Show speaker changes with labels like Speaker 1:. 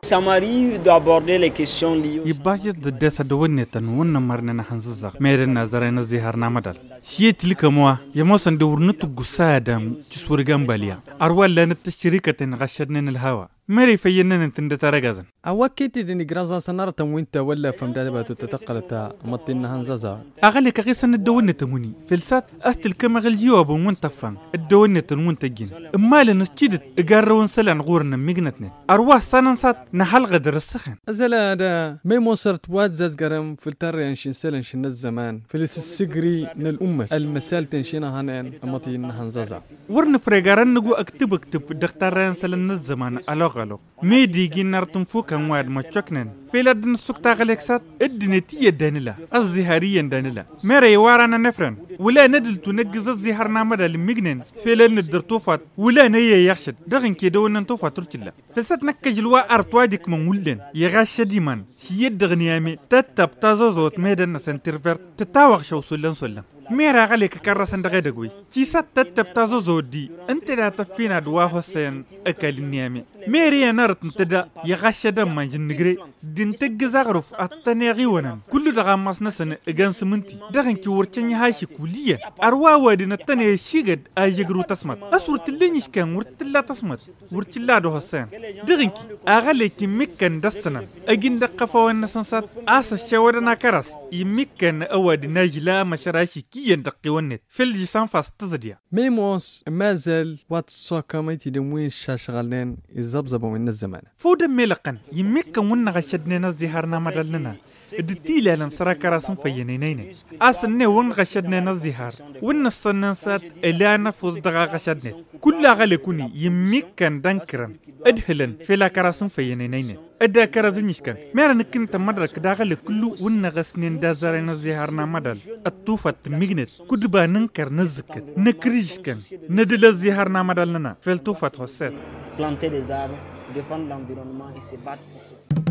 Speaker 1: Ça m'arrive d'aborder les questions liées.
Speaker 2: يباجد الدسة دوّنتن ونمرنا حنززق ميرنا زرنا زهرنا مدل شيء تلكموا يموسن دورنتو قصادم جسور جنباليا أروال لنا الشركة غشدنا الهوا ماري فينا نتند ترجزن
Speaker 3: أوكيتي دني جرازان سنارة وينت ولا فمدان باتو تتقلتا مطينا هنزازا
Speaker 2: أغلى كغيسن الدونة تموني فلسات أهتل كما غالجواب ومنتفن الدونة المنتجين أما لنسجد إجارون سلان غورنا مجنتنا أرواح سننسات نحل غدر السخن
Speaker 3: أزلا دا ما مصرت واد زازقرم في التريان شنسلن شن الزمان فلس السجري من الأمة المسال تنشينا هنان مطينا هنزازا
Speaker 2: ورن فريقارن نقو أكتب دختاران سلن الزمان ألوغالو ميدي جينار تنفوكا واد ما تشكنن فيلاد نسوكتا غالكسات الدنيتية دانيلا الزهارية دانيلا ميري وارانا نفرن ولا ندل تنجز الزهار نامدا لمجنن فيلاد ندر توفات ولا نيا يخشد دغن كيدو ننتوفات تركلا فلسات نكجلوا أرتوادك من ولن يغاش ديمان شيد دغنيامي تتب تازوزوت ميدن سنترفر تتاوغ شو سلن ميرا غالي كرسن دغدغوي تيسات تتب تازوزو دي انت لا تفينا دوا حسين اكلنيامي ميري نارت نتدا يغاش دم جنغري دين تجزغرف اتنيغي ونن كل دغا مسنسن اغانس منتي دغن كي ورچني هاشي كليه اروا ودي نتني شيغد ايغرو تسمت اسورت لينيش كان ورتلا تسمت ورتلا دو حسين دغن كي اغالي كي مكن دسنا اجين دقفو ونسنسات اس شودنا كراس يمكن اودي ناجلا مشراشي يندقي ونت في الجسام فاستزديا
Speaker 3: ميموس مازال واتسوكاميتي دموين شاشغالين يزبزبوا من الزمان
Speaker 2: فود ملقن يمكن ون غشدنا نزهرنا مدلنا دتيلا لنسرا كراسن فينينين اسن ون غشدنا نزهر ون الصننسات الا نفوز دغا غشدنا كل غلكوني يمكن دنكرن ادهلن في لا كراسن فينينين ادا كرازنيشكن ميرن كنت مدرك داغل كل ون غسنين دازرنا زهرنا مدل الطوفت ميغنت كدبا ننكر نزكت نكريشكن ندل الزهرنا مدلنا فلتوفت حسين
Speaker 1: Planter des arbres, défendre l'environnement et se battre pour ça.